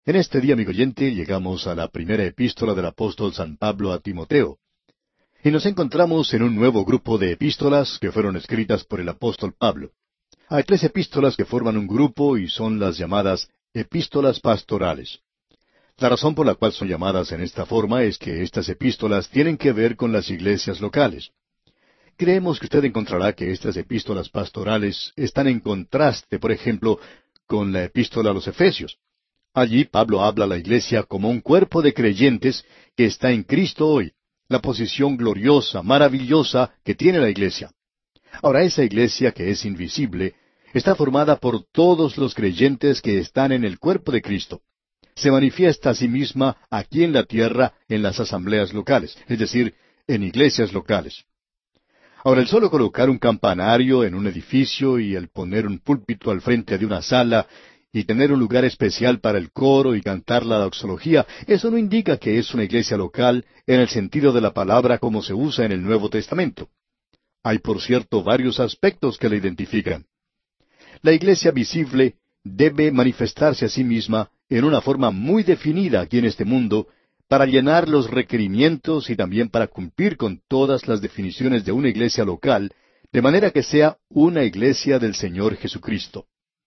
En este día, amigo oyente, llegamos a la primera epístola del apóstol San Pablo a Timoteo. Y nos encontramos en un nuevo grupo de epístolas que fueron escritas por el apóstol Pablo. Hay tres epístolas que forman un grupo y son las llamadas epístolas pastorales. La razón por la cual son llamadas en esta forma es que estas epístolas tienen que ver con las iglesias locales. Creemos que usted encontrará que estas epístolas pastorales están en contraste, por ejemplo, con la epístola a los Efesios. Allí Pablo habla a la iglesia como un cuerpo de creyentes que está en Cristo hoy, la posición gloriosa, maravillosa que tiene la iglesia. Ahora, esa iglesia que es invisible está formada por todos los creyentes que están en el cuerpo de Cristo. Se manifiesta a sí misma aquí en la tierra en las asambleas locales, es decir, en iglesias locales. Ahora, el solo colocar un campanario en un edificio y el poner un púlpito al frente de una sala y tener un lugar especial para el coro y cantar la doxología, eso no indica que es una iglesia local en el sentido de la palabra como se usa en el Nuevo Testamento. Hay, por cierto, varios aspectos que la identifican. La iglesia visible debe manifestarse a sí misma en una forma muy definida aquí en este mundo para llenar los requerimientos y también para cumplir con todas las definiciones de una iglesia local, de manera que sea una iglesia del Señor Jesucristo.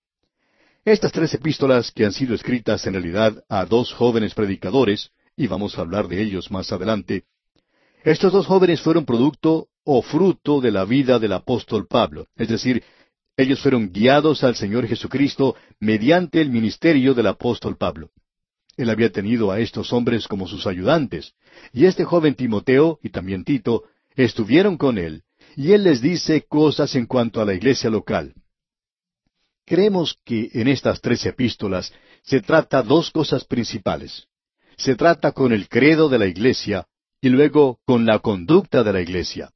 Estas tres epístolas que han sido escritas en realidad a dos jóvenes predicadores, y vamos a hablar de ellos más adelante, estos dos jóvenes fueron producto o fruto de la vida del apóstol Pablo, es decir, ellos fueron guiados al Señor Jesucristo mediante el ministerio del apóstol Pablo. Él había tenido a estos hombres como sus ayudantes, y este joven Timoteo y también Tito estuvieron con él, y él les dice cosas en cuanto a la iglesia local. Creemos que en estas tres epístolas se trata dos cosas principales. Se trata con el credo de la iglesia y luego con la conducta de la iglesia.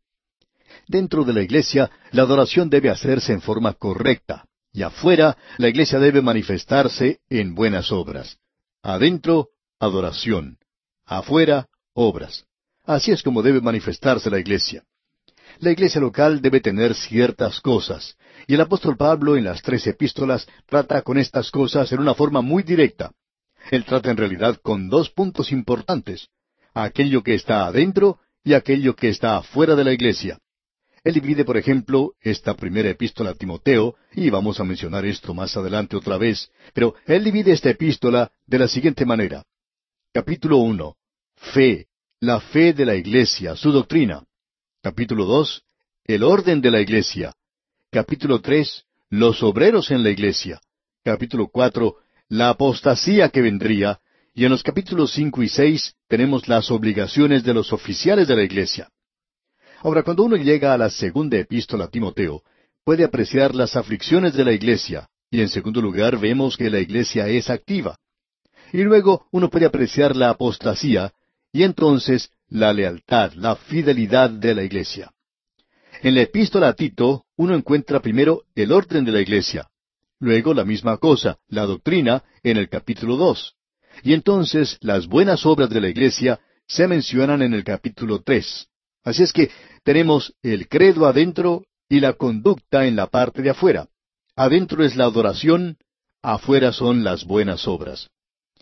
Dentro de la iglesia, la adoración debe hacerse en forma correcta, y afuera, la iglesia debe manifestarse en buenas obras. Adentro, adoración. Afuera, obras. Así es como debe manifestarse la iglesia. La iglesia local debe tener ciertas cosas, y el apóstol Pablo en las tres epístolas trata con estas cosas en una forma muy directa. Él trata en realidad con dos puntos importantes, aquello que está adentro y aquello que está afuera de la iglesia. Él divide, por ejemplo, esta primera epístola a Timoteo, y vamos a mencionar esto más adelante otra vez, pero él divide esta epístola de la siguiente manera. Capítulo 1. Fe, la fe de la iglesia, su doctrina. Capítulo 2. El orden de la iglesia. Capítulo 3. Los obreros en la iglesia. Capítulo 4. La apostasía que vendría. Y en los capítulos 5 y 6 tenemos las obligaciones de los oficiales de la iglesia. Ahora, cuando uno llega a la segunda epístola a Timoteo, puede apreciar las aflicciones de la iglesia, y en segundo lugar vemos que la iglesia es activa. Y luego uno puede apreciar la apostasía, y entonces la lealtad, la fidelidad de la iglesia. En la epístola a Tito, uno encuentra primero el orden de la iglesia, luego la misma cosa, la doctrina, en el capítulo 2. Y entonces las buenas obras de la iglesia se mencionan en el capítulo 3. Así es que tenemos el credo adentro y la conducta en la parte de afuera. Adentro es la adoración, afuera son las buenas obras.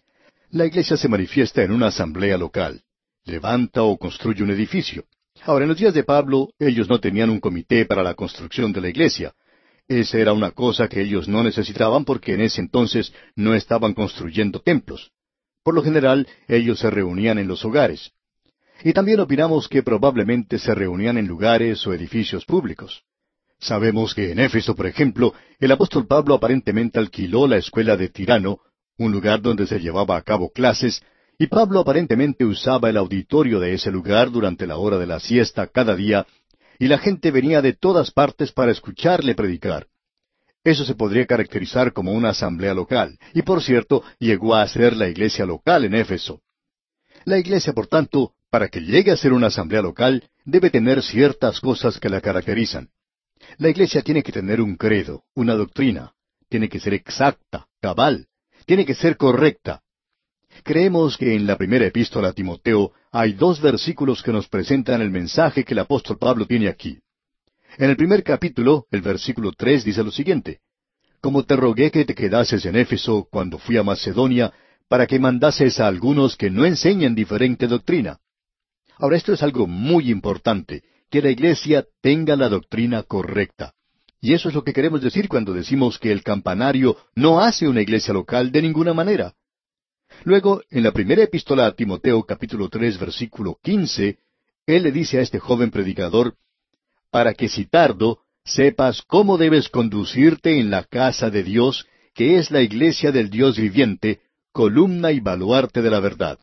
La iglesia se manifiesta en una asamblea local. Levanta o construye un edificio. Ahora, en los días de Pablo, ellos no tenían un comité para la construcción de la iglesia. Esa era una cosa que ellos no necesitaban porque en ese entonces no estaban construyendo templos. Por lo general, ellos se reunían en los hogares. Y también opinamos que probablemente se reunían en lugares o edificios públicos. Sabemos que en Éfeso, por ejemplo, el apóstol Pablo aparentemente alquiló la escuela de Tirano, un lugar donde se llevaba a cabo clases, y Pablo aparentemente usaba el auditorio de ese lugar durante la hora de la siesta cada día, y la gente venía de todas partes para escucharle predicar. Eso se podría caracterizar como una asamblea local, y por cierto, llegó a ser la iglesia local en Éfeso. La iglesia, por tanto, para que llegue a ser una asamblea local, debe tener ciertas cosas que la caracterizan. La iglesia tiene que tener un credo, una doctrina. Tiene que ser exacta, cabal. Tiene que ser correcta. Creemos que en la primera epístola a Timoteo hay dos versículos que nos presentan el mensaje que el apóstol Pablo tiene aquí. En el primer capítulo, el versículo 3 dice lo siguiente: Como te rogué que te quedases en Éfeso cuando fui a Macedonia, para que mandases a algunos que no enseñen diferente doctrina. Ahora, esto es algo muy importante, que la iglesia tenga la doctrina correcta. Y eso es lo que queremos decir cuando decimos que el campanario no hace una iglesia local de ninguna manera. Luego, en la primera epístola a Timoteo, capítulo 3, versículo 15, él le dice a este joven predicador, para que si tardo, sepas cómo debes conducirte en la casa de Dios, que es la iglesia del Dios viviente, columna y baluarte de la verdad.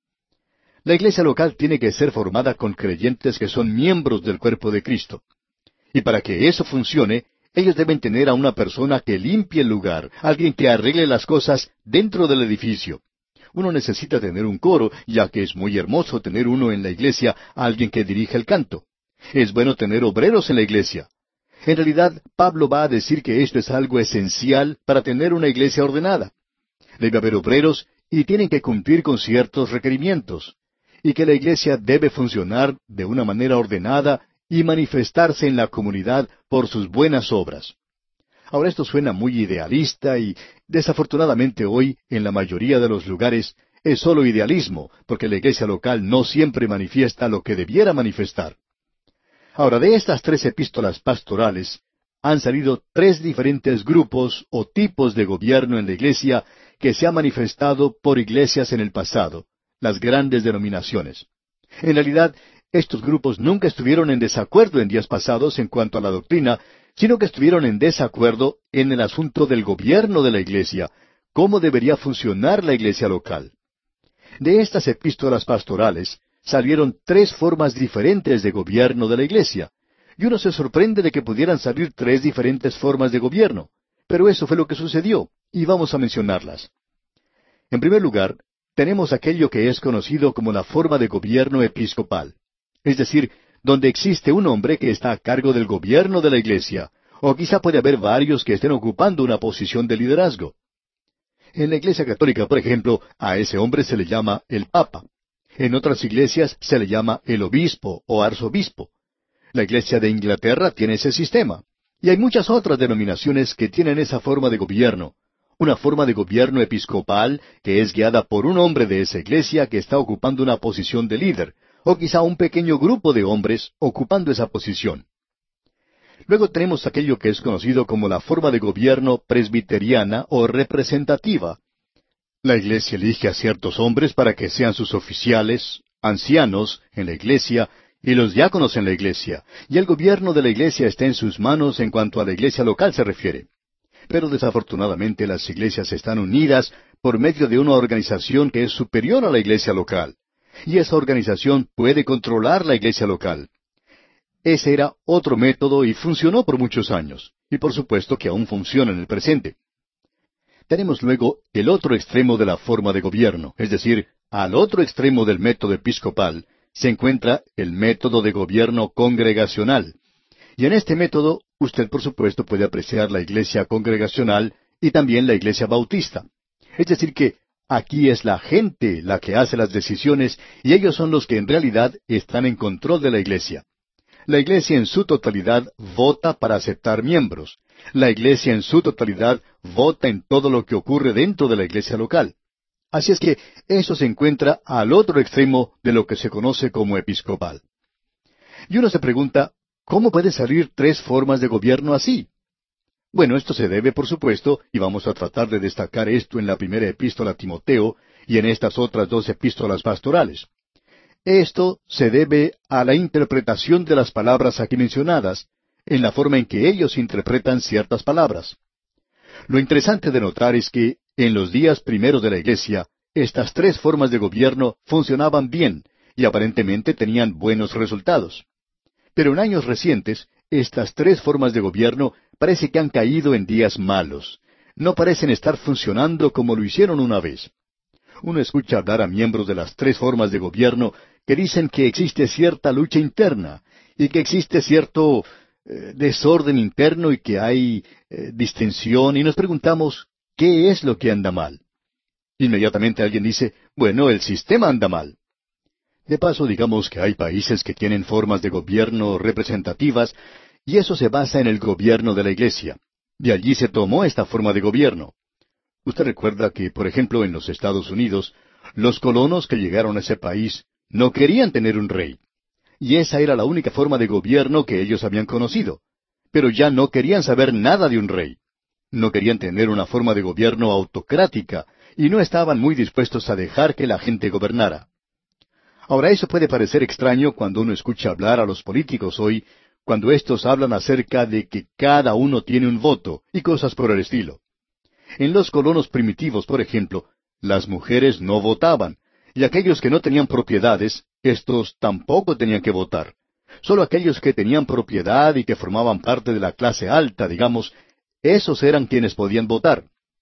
La iglesia local tiene que ser formada con creyentes que son miembros del cuerpo de Cristo. Y para que eso funcione, ellos deben tener a una persona que limpie el lugar, alguien que arregle las cosas dentro del edificio. Uno necesita tener un coro, ya que es muy hermoso tener uno en la iglesia, alguien que dirija el canto. Es bueno tener obreros en la iglesia. En realidad, Pablo va a decir que esto es algo esencial para tener una iglesia ordenada. Debe haber obreros y tienen que cumplir con ciertos requerimientos. Y que la iglesia debe funcionar de una manera ordenada y manifestarse en la comunidad por sus buenas obras. Ahora esto suena muy idealista y desafortunadamente hoy en la mayoría de los lugares es solo idealismo, porque la iglesia local no siempre manifiesta lo que debiera manifestar. Ahora, de estas 3 epístolas pastorales han salido 3 diferentes grupos o tipos de gobierno en la iglesia que se ha manifestado por iglesias en el pasado, las grandes denominaciones. En realidad, estos grupos nunca estuvieron en desacuerdo en días pasados en cuanto a la doctrina, sino que estuvieron en desacuerdo en el asunto del gobierno de la iglesia, cómo debería funcionar la iglesia local. De estas epístolas pastorales salieron 3 formas diferentes de gobierno de la iglesia, y uno se sorprende de que pudieran salir 3 diferentes formas de gobierno, pero eso fue lo que sucedió, y vamos a mencionarlas. En primer lugar, tenemos aquello que es conocido como la forma de gobierno episcopal, es decir, donde existe un hombre que está a cargo del gobierno de la iglesia, o quizá puede haber varios que estén ocupando una posición de liderazgo. En la iglesia católica, por ejemplo, a ese hombre se le llama el Papa. En otras iglesias se le llama el obispo o arzobispo. La iglesia de Inglaterra tiene ese sistema. Y hay muchas otras denominaciones que tienen esa forma de gobierno. Una forma de gobierno episcopal que es guiada por un hombre de esa iglesia que está ocupando una posición de líder, o quizá un pequeño grupo de hombres ocupando esa posición. Luego tenemos aquello que es conocido como la forma de gobierno presbiteriana o representativa. La iglesia elige a ciertos hombres para que sean sus oficiales, ancianos en la iglesia y los diáconos en la iglesia, y el gobierno de la iglesia está en sus manos en cuanto a la iglesia local se refiere. Pero desafortunadamente las iglesias están unidas por medio de una organización que es superior a la iglesia local, y esa organización puede controlar la iglesia local. Ese era otro método y funcionó por muchos años, y por supuesto que aún funciona en el presente. Tenemos luego el otro extremo de la forma de gobierno, es decir, al otro extremo del método episcopal se encuentra el método de gobierno congregacional. Y en este método, usted por supuesto puede apreciar la iglesia congregacional y también la iglesia bautista. Es decir que aquí es la gente la que hace las decisiones y ellos son los que en realidad están en control de la iglesia. La iglesia en su totalidad vota para aceptar miembros. La iglesia en su totalidad vota en todo lo que ocurre dentro de la iglesia local. Así es que eso se encuentra al otro extremo de lo que se conoce como episcopal. Y uno se pregunta, ¿cómo puede salir 3 formas de gobierno así? Bueno, esto se debe, por supuesto, y vamos a tratar de destacar esto en la primera epístola a Timoteo y en estas otras 2 epístolas pastorales. Esto se debe a la interpretación de las palabras aquí mencionadas, en la forma en que ellos interpretan ciertas palabras. Lo interesante de notar es que, en los días primeros de la iglesia, estas 3 formas de gobierno funcionaban bien y aparentemente tenían buenos resultados. Pero en años recientes, estas 3 formas de gobierno parece que han caído en días malos. No parecen estar funcionando como lo hicieron una vez. Uno escucha hablar a miembros de las 3 formas de gobierno que dicen que existe cierta lucha interna y que existe cierto desorden interno y que hay distensión y nos preguntamos, ¿qué es lo que anda mal? Inmediatamente alguien dice, bueno, el sistema anda mal. De paso, digamos que hay países que tienen formas de gobierno representativas y eso se basa en el gobierno de la iglesia. De allí se tomó esta forma de gobierno. Usted recuerda que, por ejemplo, en los Estados Unidos, los colonos que llegaron a ese país no querían tener un rey. Y esa era la única forma de gobierno que ellos habían conocido. Pero ya no querían saber nada de un rey. No querían tener una forma de gobierno autocrática, y no estaban muy dispuestos a dejar que la gente gobernara. Ahora, eso puede parecer extraño cuando uno escucha hablar a los políticos hoy, cuando éstos hablan acerca de que cada uno tiene un voto, y cosas por el estilo. En los colonos primitivos, por ejemplo, las mujeres no votaban, y aquellos que no tenían propiedades, estos tampoco tenían que votar. Solo aquellos que tenían propiedad y que formaban parte de la clase alta, digamos, esos eran quienes podían votar.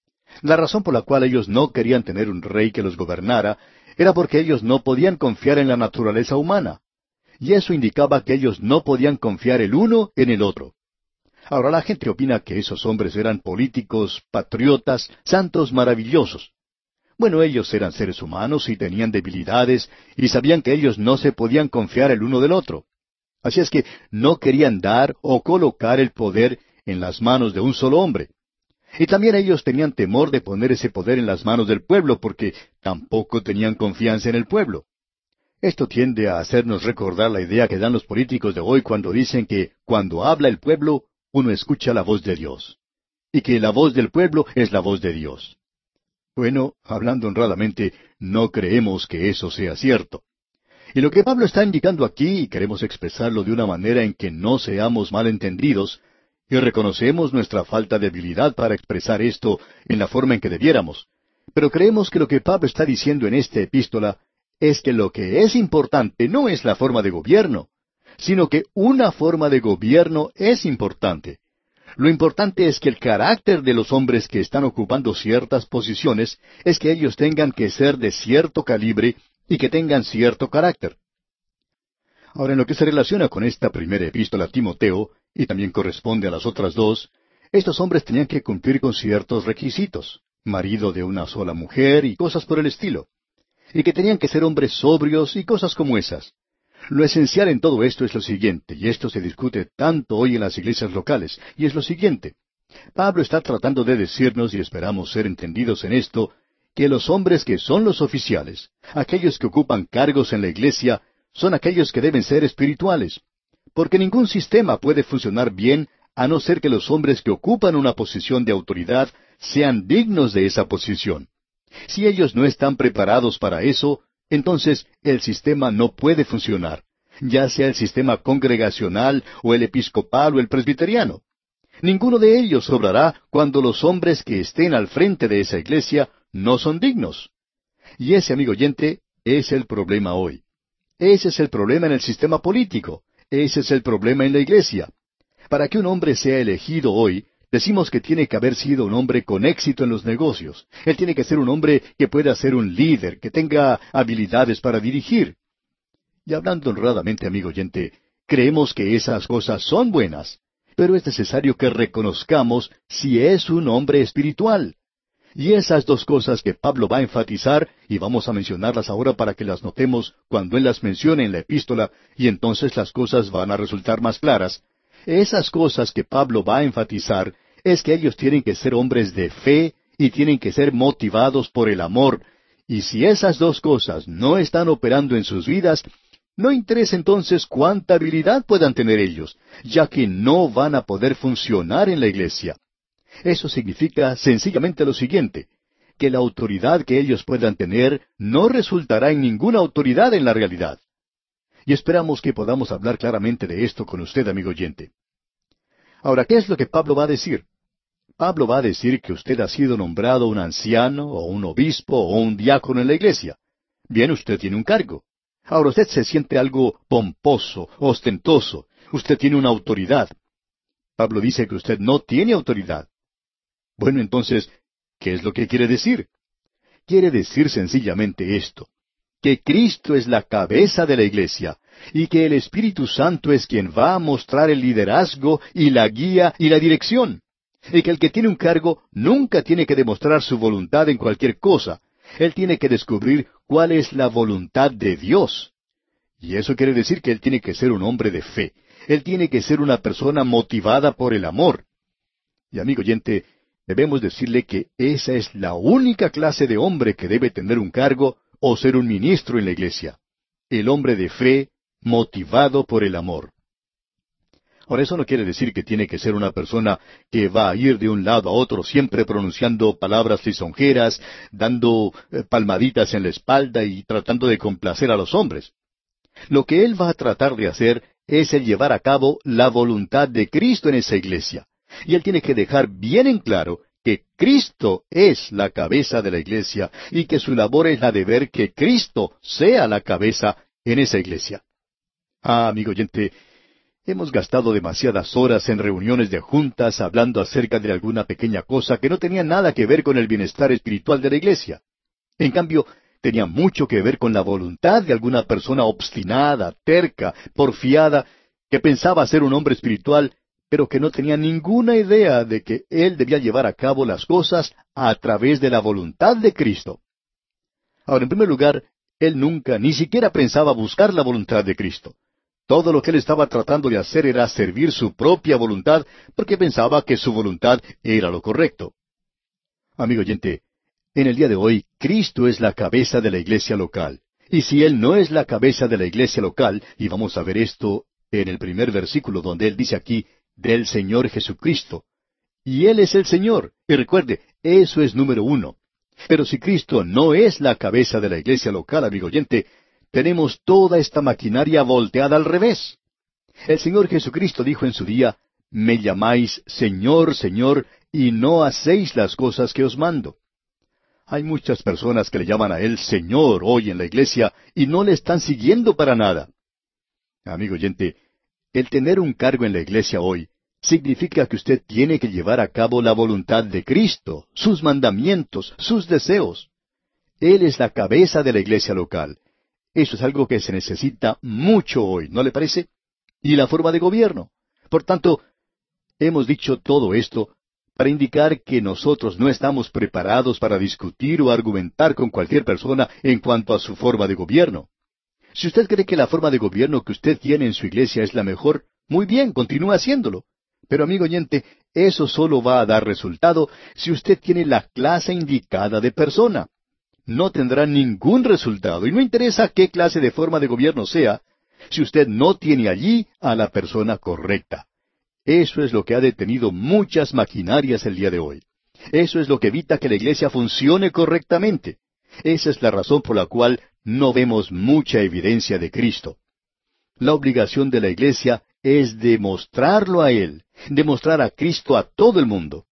La razón por la cual ellos no querían tener un rey que los gobernara era porque ellos no podían confiar en la naturaleza humana. Y eso indicaba que ellos no podían confiar el uno en el otro. Ahora la gente opina que esos hombres eran políticos, patriotas, santos maravillosos. Bueno, ellos eran seres humanos y tenían debilidades y sabían que ellos no se podían confiar el uno del otro. Así es que no querían dar o colocar el poder en las manos de un solo hombre. Y también ellos tenían temor de poner ese poder en las manos del pueblo porque tampoco tenían confianza en el pueblo. Esto tiende a hacernos recordar la idea que dan los políticos de hoy cuando dicen que cuando habla el pueblo, uno escucha la voz de Dios. Y que la voz del pueblo es la voz de Dios. Bueno, hablando honradamente, no creemos que eso sea cierto. Y lo que Pablo está indicando aquí, y queremos expresarlo de una manera en que no seamos malentendidos, y reconocemos nuestra falta de habilidad para expresar esto en la forma en que debiéramos. Pero creemos que lo que Pablo está diciendo en esta epístola es que lo que es importante no es la forma de gobierno, sino que una forma de gobierno es importante. Lo importante es que el carácter de los hombres que están ocupando ciertas posiciones es que ellos tengan que ser de cierto calibre y que tengan cierto carácter. Ahora, en lo que se relaciona con esta primera epístola a Timoteo, y también corresponde a las otras dos, estos hombres tenían que cumplir con ciertos requisitos, marido de una sola mujer y cosas por el estilo, y que tenían que ser hombres sobrios y cosas como esas. Lo esencial en todo esto es lo siguiente, y esto se discute tanto hoy en las iglesias locales, y es lo siguiente. Pablo está tratando de decirnos, y esperamos ser entendidos en esto, que los hombres que son los oficiales, aquellos que ocupan cargos en la iglesia, son aquellos que deben ser espirituales, porque ningún sistema puede funcionar bien a no ser que los hombres que ocupan una posición de autoridad sean dignos de esa posición. Si ellos no están preparados para eso, entonces el sistema no puede funcionar, ya sea el sistema congregacional o el episcopal o el presbiteriano. Ninguno de ellos obrará cuando los hombres que estén al frente de esa iglesia no son dignos. Y ese, amigo oyente, es el problema hoy. Ese es el problema en el sistema político. Ese es el problema en la iglesia. Para que un hombre sea elegido hoy, decimos que tiene que haber sido un hombre con éxito en los negocios. Él tiene que ser un hombre que pueda ser un líder, que tenga habilidades para dirigir. Y hablando honradamente, amigo oyente, creemos que esas cosas son buenas, pero es necesario que reconozcamos si es un hombre espiritual. Y esas dos cosas que Pablo va a enfatizar, y vamos a mencionarlas ahora para que las notemos cuando él las mencione en la epístola, y entonces las cosas van a resultar más claras. Esas cosas que Pablo va a enfatizar es que ellos tienen que ser hombres de fe y tienen que ser motivados por el amor. Y si esas dos cosas no están operando en sus vidas, no interesa entonces cuánta habilidad puedan tener ellos, ya que no van a poder funcionar en la iglesia. Eso significa sencillamente lo siguiente, que la autoridad que ellos puedan tener no resultará en ninguna autoridad en la realidad. Y esperamos que podamos hablar claramente de esto con usted, amigo oyente. Ahora, ¿qué es lo que Pablo va a decir? Pablo va a decir que usted ha sido nombrado un anciano, o un obispo, o un diácono en la iglesia. Bien, usted tiene un cargo. Ahora usted se siente algo pomposo, ostentoso. Usted tiene una autoridad. Pablo dice que usted no tiene autoridad. Bueno, entonces, ¿qué es lo que quiere decir? Quiere decir sencillamente esto, que Cristo es la cabeza de la iglesia, y que el Espíritu Santo es quien va a mostrar el liderazgo y la guía y la dirección, y que el que tiene un cargo nunca tiene que demostrar su voluntad en cualquier cosa. Él tiene que descubrir cuál es la voluntad de Dios. Y eso quiere decir que él tiene que ser un hombre de fe. Él tiene que ser una persona motivada por el amor. Y amigo oyente, debemos decirle que esa es la única clase de hombre que debe tener un cargo o ser un ministro en la iglesia. El hombre de fe, motivado por el amor. Ahora, eso no quiere decir que tiene que ser una persona que va a ir de un lado a otro siempre pronunciando palabras lisonjeras, dando palmaditas en la espalda y tratando de complacer a los hombres. Lo que él va a tratar de hacer es el llevar a cabo la voluntad de Cristo en esa iglesia. Y él tiene que dejar bien en claro que Cristo es la cabeza de la iglesia y que su labor es la de ver que Cristo sea la cabeza en esa iglesia. Ah, amigo oyente, hemos gastado demasiadas horas en reuniones de juntas hablando acerca de alguna pequeña cosa que no tenía nada que ver con el bienestar espiritual de la iglesia. En cambio, tenía mucho que ver con la voluntad de alguna persona obstinada, terca, porfiada, que pensaba ser un hombre espiritual, pero que no tenía ninguna idea de que él debía llevar a cabo las cosas a través de la voluntad de Cristo. Ahora, en primer lugar, él nunca, ni siquiera pensaba buscar la voluntad de Cristo. Todo lo que él estaba tratando de hacer era servir su propia voluntad, porque pensaba que su voluntad era lo correcto. Amigo oyente, en el día de hoy, Cristo es la cabeza de la iglesia local. Y si Él no es la cabeza de la iglesia local, y vamos a ver esto en el primer versículo donde Él dice aquí, del Señor Jesucristo. Y Él es el Señor. Y recuerde, eso es número uno. Pero si Cristo no es la cabeza de la iglesia local, amigo oyente, tenemos toda esta maquinaria volteada al revés. El Señor Jesucristo dijo en su día, me llamáis Señor, Señor, y no hacéis las cosas que os mando. Hay muchas personas que le llaman a Él Señor hoy en la iglesia y no le están siguiendo para nada. Amigo oyente, el tener un cargo en la iglesia hoy significa que usted tiene que llevar a cabo la voluntad de Cristo, sus mandamientos, sus deseos. Él es la cabeza de la iglesia local. Eso es algo que se necesita mucho hoy, ¿no le parece? Y la forma de gobierno. Por tanto, hemos dicho todo esto para indicar que nosotros no estamos preparados para discutir o argumentar con cualquier persona en cuanto a su forma de gobierno. Si usted cree que la forma de gobierno que usted tiene en su iglesia es la mejor, muy bien, continúe haciéndolo. Pero amigo oyente, eso solo va a dar resultado si usted tiene la clase indicada de persona. No tendrá ningún resultado, y no interesa qué clase de forma de gobierno sea, si usted no tiene allí a la persona correcta. Eso es lo que ha detenido muchas maquinarias el día de hoy. Eso es lo que evita que la iglesia funcione correctamente. Esa es la razón por la cual no vemos mucha evidencia de Cristo. La obligación de la iglesia es demostrarlo a Él, demostrar a Cristo a todo el mundo.